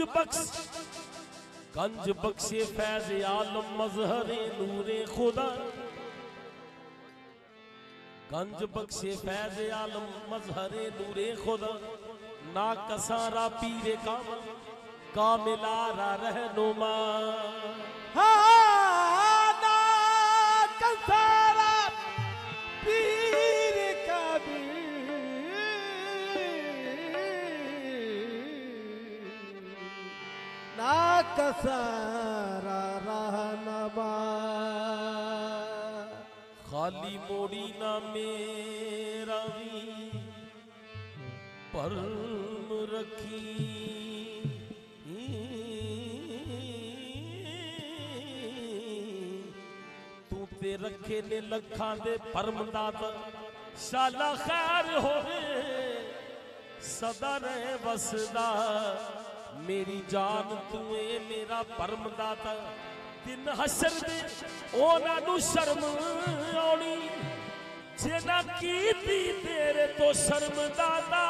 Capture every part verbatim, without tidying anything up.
बख्श गंज बख्शे फैज आलम मजहरे नूरे खुदा, गंज बख्शे फैज आलम मजहरे नूरे खुदा, ना कसारा पीरे काम कामिलारा रहनुमा। हाँ ना कसारा पीर कामिल, ना कसारा रहनुमा। खाली मोड़ी ना मेरा भी परम रखी, तू ते रखे ने लखा दे परम दाता, शाला खैर होवे सदा रहे बसदा। मेरी जान तू है मेरा परम दाता, दिन हशर दे ओना नू शर्म आउणी, जेना कीती तेरे तो शर्म दाता।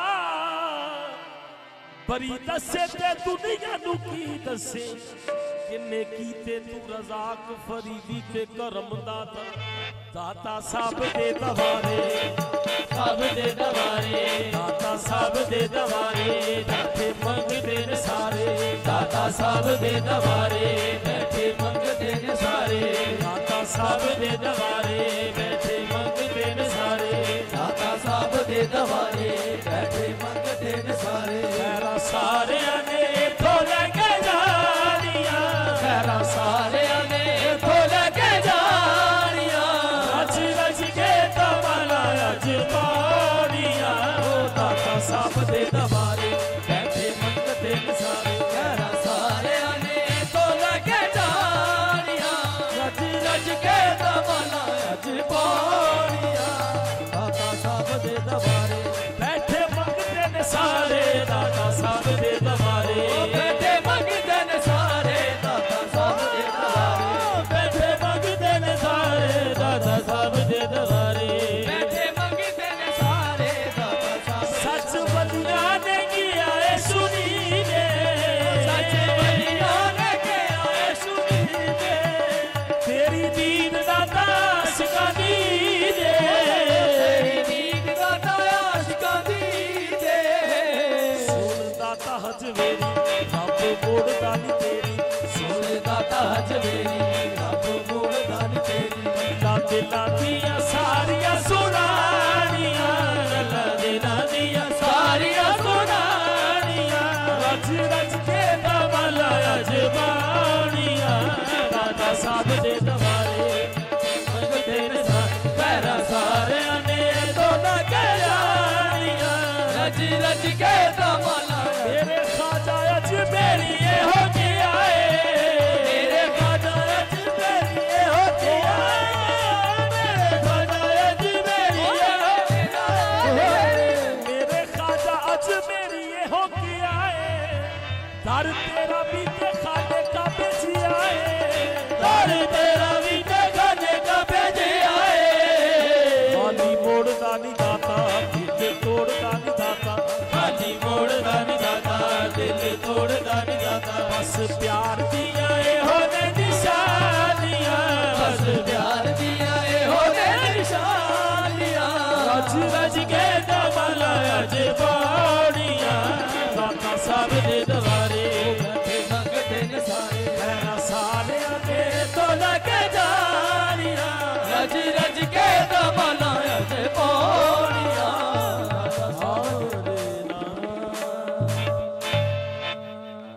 बरी दसे ते दुनिया नू की दसे, किन्ने कीते तू रज़ाक फरीदी ते करम दाता। दाता साहब दे दवारे, साहब दे दवारे, दाता साहब दे दवारे, बैठे मंगदे ने सारे। दाता साहब दे दवारे, बैठे मंगदे ने सारे। दाता साहब दे दवारे, बैठे मंगदे ने सारे। दाता साहब दे दवारे, बैठे मंगदे ने सारे। खैरा सारे ने तो लगे जानिया, खैरा सारे ने तो लगे जानिया। रज रज के तमला अज पानिया, दाता साहब दे दवारे, बैठे मंगदे ने सारे। खैरा सारे ने तो लगे जानिया, रज रज के तमला अज पानिया। दाता साहब दे दवारे, बैठे मंगदे ने सारे। दाता साहब दे दवारे, बैठे मंगदे ने सारे। दाता साहब दे दवारे, बैठे मंगदे ने सारे। दाता साहब दे दवारे, बैठे मंगदे ने सारे। दाता साहब सच बलिया ने किया है सुनी दे, सच बलिया ने किया है सुनी दे। तेरी दीन दाता शिकानी दे, तेरी दीन दाता शिकानी दे। सुन दाता हज मेरी रब मोड़ दानी तेरी, सुन दाता हज मेरी रब मोड़ दानी तेरी। लादे लादिया सारिया सुनानिया, लादे लादिया सारिया सुनानिया। रज रज के दमला अजबानिया, दाता साहब दे दवारे, मंगदे ने सारे। खैरा सारे ने तो लगे जानिया, रज रज के दमला। मेरे खाजा अज मेरी हो गया है, मेरे खाजा अज मेरी हो गया है। मेरे खाजा अज मेरी हो गया है, मेरे खाजा अज मेरी हो गया है। दर तेरा भी ते खाने का बेचिया है, दर तेरा भी ते खाने का बेचिया है। खाली मोड़ दानी दाता, दिल तोड़ दानी दाता। खाली मोड़ दानी दाता, दिल तोड़ दानी दाता। बस प्यार